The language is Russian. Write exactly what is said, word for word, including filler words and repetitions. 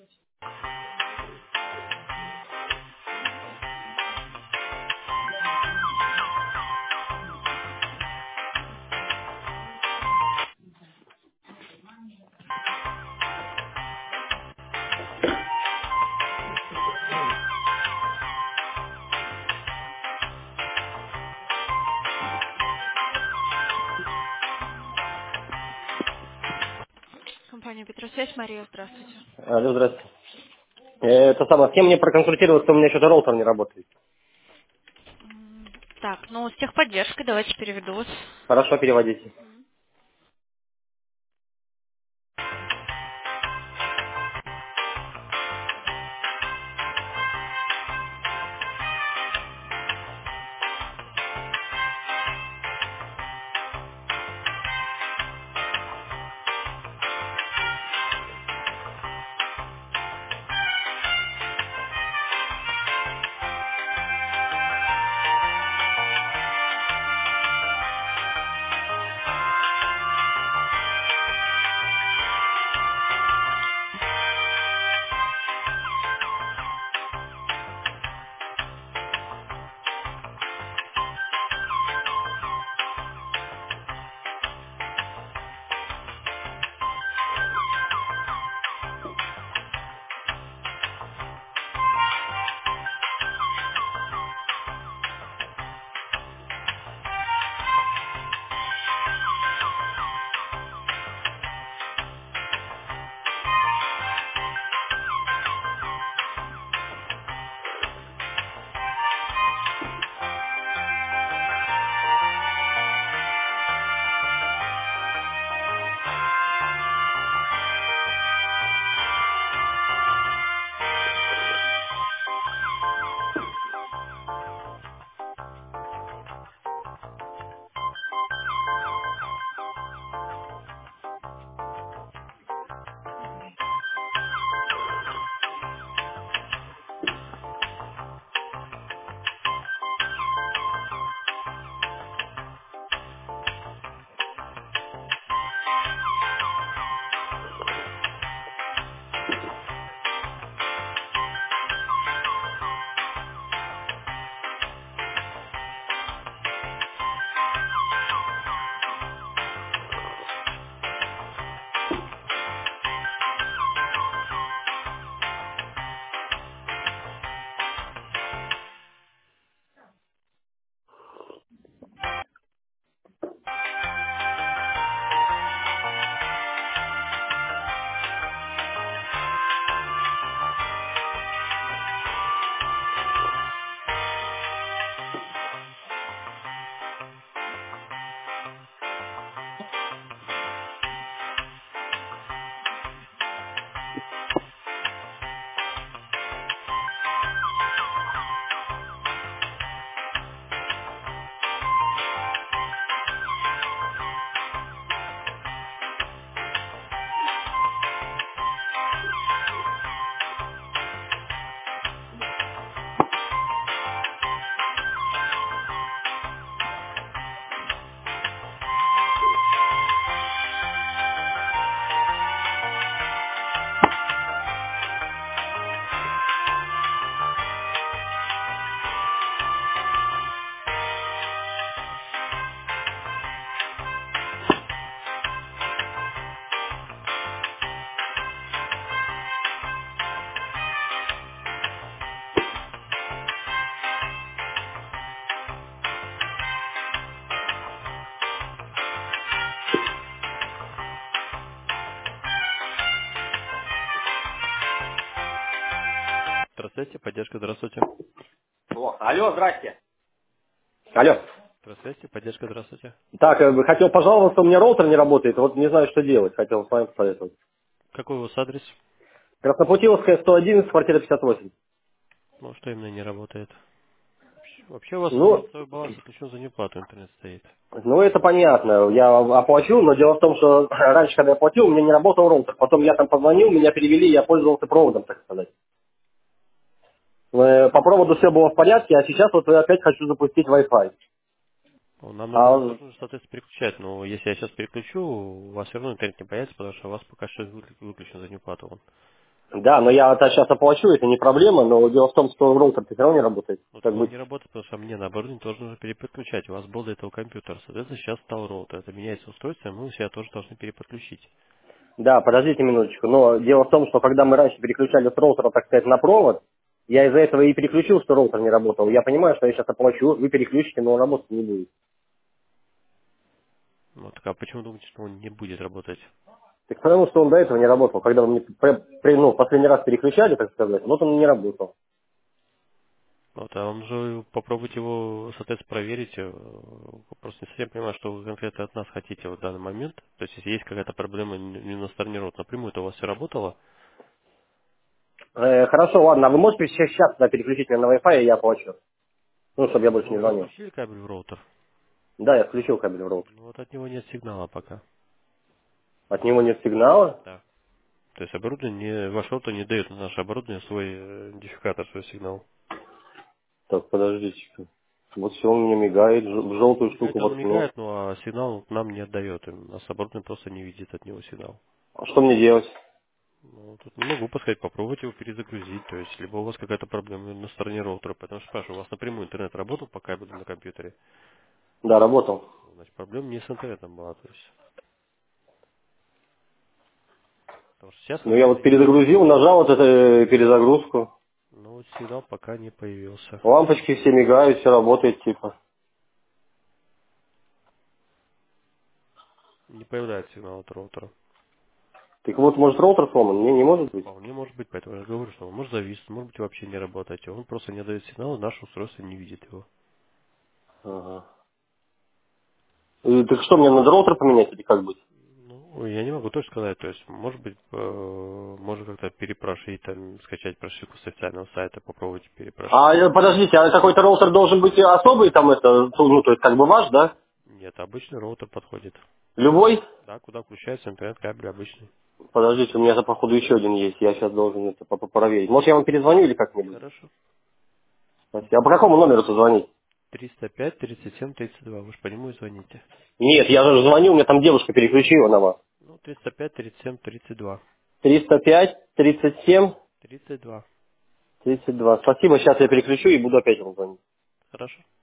Компания Петросвязь, Мария, здравствуйте. Алло, здравствуйте. Э, Это самое, с кем мне проконсультироваться, у меня что-то роутер не работает. М, Так, ну с техподдержкой давайте переведу вас. Хорошо, переводите. Здравствуйте, поддержка, здравствуйте. О, алло, здрасте. Алло. Здравствуйте, поддержка, здравствуйте. Так, э, хотел пожаловаться, у меня роутер не работает, вот не знаю, что делать, хотел с вами посоветовать. Какой у вас адрес? Краснопутиловская, сто одиннадцать, квартира пятьдесят восемь. Ну, что именно не работает? Вообще у вас Ну, минусовой баланс отключен за неплату, интернет стоит. ну это понятно, я оплачу, но дело в том, что раньше, когда я платил, у меня не работал роутер, потом я там позвонил, меня перевели, я пользовался проводом, так сказать. Э, По проводу все было в порядке, а сейчас вот я опять хочу запустить Wi-Fi. Ну, Нам нужно, А, нужно, соответственно, переключать, но если я сейчас переключу, у вас все равно интернет не появится, потому что у вас пока что выкли- выключен за неплату. Он. Да, но я это сейчас оплачу, это не проблема, но дело в том, что роутер все равно не работает. Вот Как он быть? не работает, потому что мне на оборудование тоже нужно переподключать. У вас был до этого компьютер, соответственно, сейчас стал роутер. Это меняется устройство, и мы себя тоже должны переподключить. Да, подождите минуточку. Но дело в том, что когда мы раньше переключали с роутера, так сказать, на провод, я из-за этого и переключил, что роутер не работал. Я понимаю, что я сейчас оплачу, вы переключите, но он работать не будет. Вот, так, а почему думаете, что он не будет работать? Так потому что он до этого не работал. Когда вы мне при- при- ну, последний раз переключали, так сказать, вот он не работал. Вот, а он же попробуйте его, соответственно, проверить. э, Просто не совсем понимаю, что вы конкретно от нас хотите в данный момент. То есть, если есть какая-то проблема не не на стороне роут напрямую, то у вас все работало. Э, хорошо, ладно, а вы можете сейчас, сейчас да, переключить меня на Wi-Fi, и я оплачу? Ну, чтобы я больше Вы не уже звонил. включили кабель в роутер? Да, я включил кабель в роутер. Ну вот от него нет сигнала пока. От него нет сигнала. Да. То есть оборудование, не, ваш роутер не дает на наше оборудование свой э, идентификатор, свой сигнал. Так, подождите. Вот все, он мне мигает, ж- в желтую штуку Мигает он воткнул. мигает, ну а сигнал нам не отдает. И нас оборудование просто не видит от него сигнал. А что мне делать? Ну, тут не могу подсказать, попробуйте его перезагрузить. То есть, либо у вас какая-то проблема на стороне роутера. Потому что спрашиваю, у вас напрямую интернет работал по кабелю на компьютере? Да, работал. Значит, проблема не с интернетом была. То есть, потому что сейчас Ну, я вот интернет есть. перезагрузил, нажал вот эту э, перезагрузку. Но вот сигнал пока не появился. Лампочки все мигают, все работает, типа. Не появляется сигнал от роутера. Так вот, может, роутер сломан? Не, не может быть. Вполне может быть, поэтому я говорю, что он может зависнуть, может быть вообще не работать. Он просто не дает сигнала, наше устройство не видит его. Ага. И, так что, мне надо роутер поменять или как быть? Ну, я не могу точно сказать, то есть, может быть, э, можно как-то перепрошить, там, скачать прошивку с официального сайта, попробовать перепрошить. А, э, подождите, а какой-то роутер должен быть особый, там это, ну, то есть как бы ваш, да? Нет, обычный роутер подходит. Любой? Да, куда включается интернет-кабель обычный. Подождите, у меня за походу еще один есть, я сейчас должен это по- по- проверить. Может, я вам перезвоню или как-нибудь? Хорошо. Спасибо. А по какому номеру звонить? триста пять тридцать семь тридцать два, вы же по нему и звоните. Нет, я же звоню, у меня там девушка переключила на вас. Ну, триста пять тридцать семь тридцать два. триста пять тридцать семь тридцать два. тридцать два. Спасибо, сейчас я переключу и буду опять вам звонить. Хорошо.